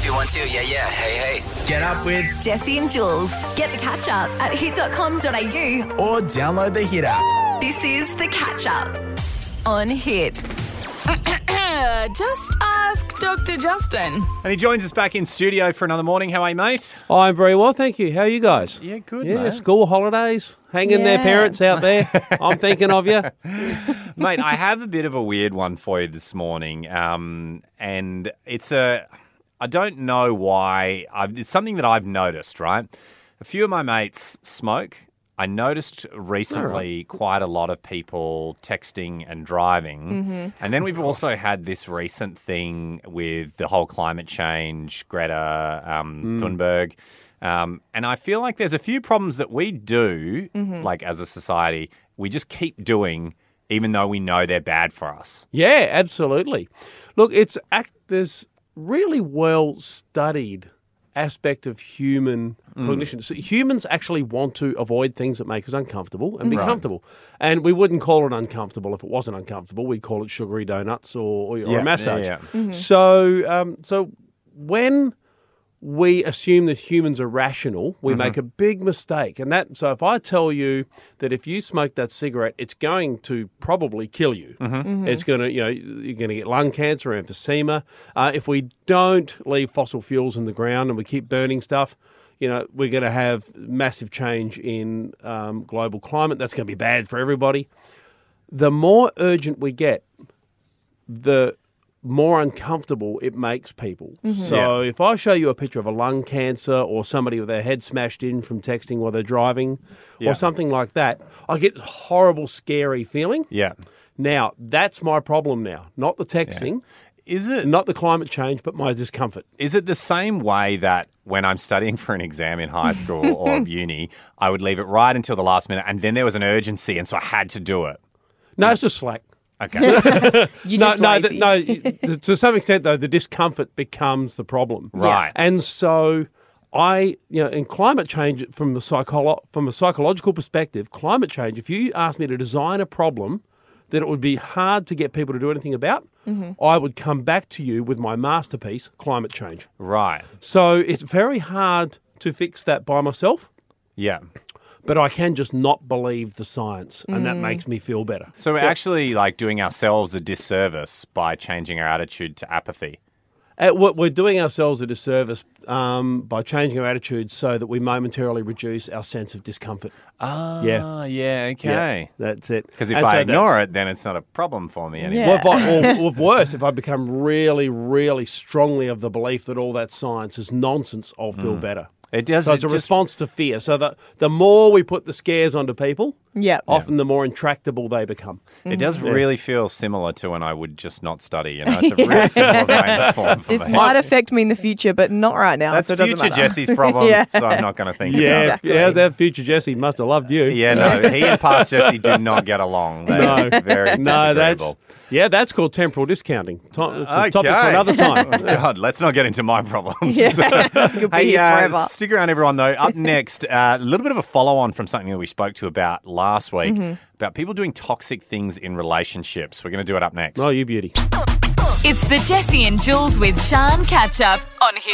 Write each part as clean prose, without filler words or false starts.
1212, yeah. Hey. Get up with Jesse and Jules. Get the catch up at hit.com.au. or download the Hit app. This is the catch up on Hit. Just ask Dr. Justin. And he joins us back in studio for another morning. How are you, mate? I'm very well, thank you. How are you guys? Yeah, good, Yeah, mate. school holidays, hanging their parents out there. I'm thinking of you. Mate, I have a bit of a weird one for you this morning. And it's I don't know why. It's something that I've noticed, right? A few of my mates smoke. I noticed recently quite a lot of people texting and driving. Mm-hmm. And then we've also had this recent thing with the whole climate change, Greta Thunberg. And I feel like there's a few problems that we do, like as a society, we just keep doing even though we know they're bad for us. Yeah, absolutely. Look, there's really well studied aspect of human cognition. So humans actually want to avoid things that make us uncomfortable and be comfortable. And we wouldn't call it uncomfortable if it wasn't uncomfortable. We'd call it sugary donuts or a massage. Yeah. So when we assume that humans are rational, we make a big mistake. So if I tell you that if you smoke that cigarette, it's going to probably kill you. It's going to, you're going to get lung cancer, emphysema. If we don't leave fossil fuels in the ground and we keep burning stuff, we're going to have massive change in global climate. That's going to be bad for everybody. The more urgent we get, the more uncomfortable it makes people. So if I show you a picture of a lung cancer or somebody with their head smashed in from texting while they're driving or something like that, I get this horrible, scary feeling. Yeah. Now, that's my problem now, not the texting, Is it not the climate change, but my discomfort. Is it the same way that when I'm studying for an exam in high school or uni, I would leave it right until the last minute and then there was an urgency and so I had to do it? No, it's just slack. Okay. You're just lazy. To some extent, though, the discomfort becomes the problem. Right. And so in climate change, from a psychological perspective, climate change, if you asked me to design a problem that it would be hard to get people to do anything about, I would come back to you with my masterpiece, climate change. Right. So it's very hard to fix that by myself, Yeah. but I can just not believe the science, and that makes me feel better. So we're actually like doing ourselves a disservice by changing our attitude to apathy. We're doing ourselves a disservice by changing our attitude so that we momentarily reduce our sense of discomfort. Yeah, okay. Yeah, that's it. Because if And I so ignore it, then it's not a problem for me anymore. Yeah. or worse, if I become really, really strongly of the belief that all that science is nonsense, I'll feel better. It does. So it's a response to fear. So the more we put the scares onto people, often the more intractable they become. It does really feel similar to when I would just not study. It's a really similar brain form for This me. might affect me in the future, but not right now. That's so it doesn't future matter. Jesse's problem, Yeah. so I'm not going to think about Yeah, it. Exactly. yeah, that future Jesse must have loved you. Yeah, no, he and past Jesse do not get along. They're very disagreeable. That's called temporal discounting. It's a topic for Okay. another time. Oh, God, let's not get into my problems. Yeah. Could be Hey, here forever. stick around, everyone, though. Up next, a little bit of a follow-on from something that we spoke to about last week, about people doing toxic things in relationships. We're going to do it up next. Oh, you beauty. It's the Jesse and Jules with Sean catch up on Hit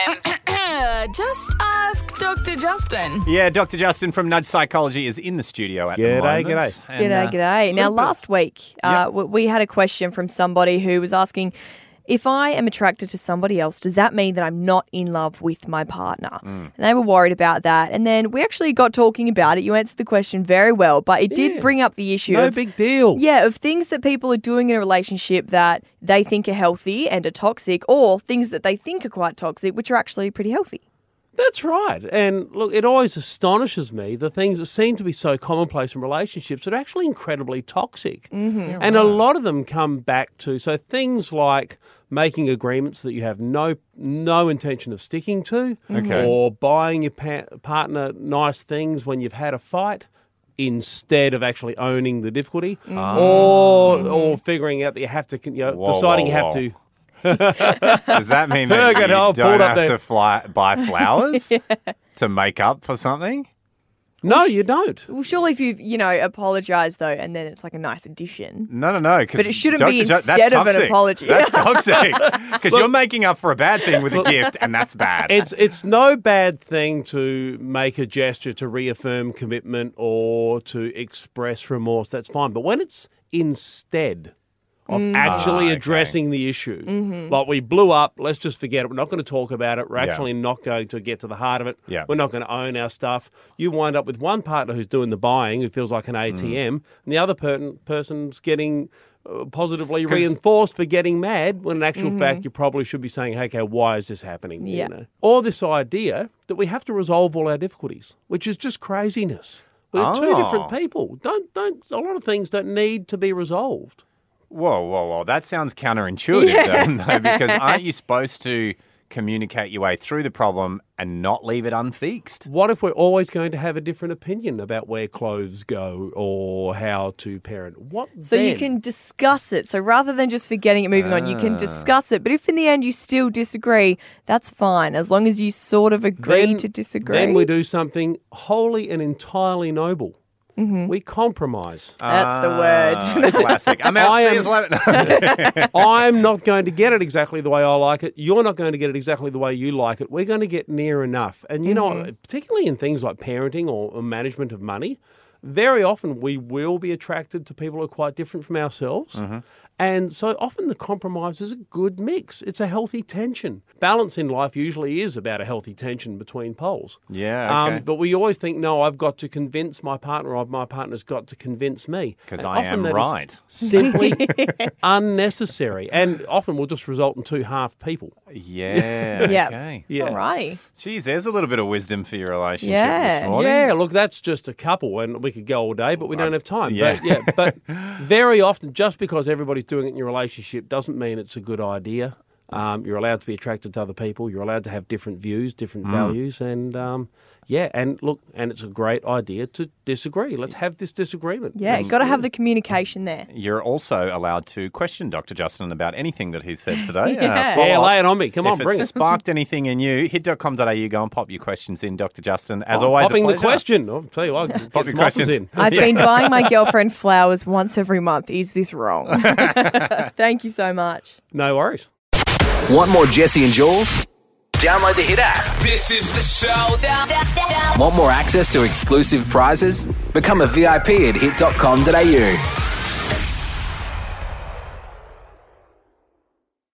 FM. Just ask Dr. Justin. Yeah, Dr. Justin from Nudge Psychology is in the studio at the moment. G'day. And, G'day. Now, last week, we had a question from somebody who was asking, if I am attracted to somebody else, does that mean that I'm not in love with my partner? And they were worried about that. And then we actually got talking about it. You answered the question very well, but it did bring up the issue No of, big deal. of things that people are doing in a relationship that they think are healthy and are toxic, or things that they think are quite toxic, which are actually pretty healthy. That's right. And look, it always astonishes me the things that seem to be so commonplace in relationships that are actually incredibly toxic. And a lot of them come back to things like making agreements that you have no intention of sticking to, Okay. or buying your partner nice things when you've had a fight instead of actually owning the difficulty, or figuring out that you have to, deciding you have to. Does that mean that Look at you how don't pulled up have to buy flowers to make up for something? No, you don't. Well, surely if you apologise though, and then it's like a nice addition. No. But it shouldn't be instead of an apology. That's toxic. Because you're making up for a bad thing with a gift, and that's bad. It's no bad thing to make a gesture to reaffirm commitment or to express remorse. That's fine. But when it's instead of actually addressing the issue, like we blew up, let's just forget it. We're not going to talk about it. We're actually not going to get to the heart of it. Yeah. We're not going to own our stuff. You wind up with one partner who's doing the buying, who feels like an ATM, and the other person's getting positively reinforced for getting mad, when in actual fact you probably should be saying, hey, okay, why is this happening? Yeah. Or this idea that we have to resolve all our difficulties, which is just craziness. We're two different people. A lot of things don't need to be resolved. Whoa. That sounds counterintuitive, though, because aren't you supposed to communicate your way through the problem and not leave it unfixed? What if we're always going to have a different opinion about where clothes go or how to parent? So then? you can discuss it. So rather than just forgetting it, moving on, you can discuss it. But if in the end you still disagree, that's fine, as long as you sort of agree to disagree. Then we do something wholly and entirely noble. We compromise. That's the word. Classic. I'm out. See you later. I'm not going to get it exactly the way I like it. You're not going to get it exactly the way you like it. We're going to get near enough. And you know, particularly in things like parenting or management of money, very often we will be attracted to people who are quite different from ourselves. And so often the compromise is a good mix. It's a healthy tension. Balance in life usually is about a healthy tension between poles. Yeah, okay. But we always think, no, I've got to convince my partner, or my partner's got to convince me. Because I am right. Simply unnecessary. And often will just result in two half people. Yeah. Okay. Yeah. All righty. Geez, there's a little bit of wisdom for your relationship Yeah. this morning. Yeah, look, that's just a couple, and we could go all day, but we don't have time. yeah. But very often, just because everybody's doing it in your relationship doesn't mean it's a good idea. You're allowed to be attracted to other people. You're allowed to have different views, different values, and and it's a great idea to disagree. Let's have this disagreement. Yeah, got to have the communication there. You're also allowed to question Dr. Justin about anything that he said today. Yeah. Lay it on me. Come on, bring it. If it. it's sparked anything in you, hit.com.au, go and pop your questions in, Dr. Justin. As always, popping a the pleasure. question. I'll tell you what, Pop your questions in. I've been buying my girlfriend flowers once every month. Is this wrong? Thank you so much. No worries. Want more Jesse and Jules? Download the Hit app. This is the show. Want more access to exclusive prizes? Become a VIP at hit.com.au.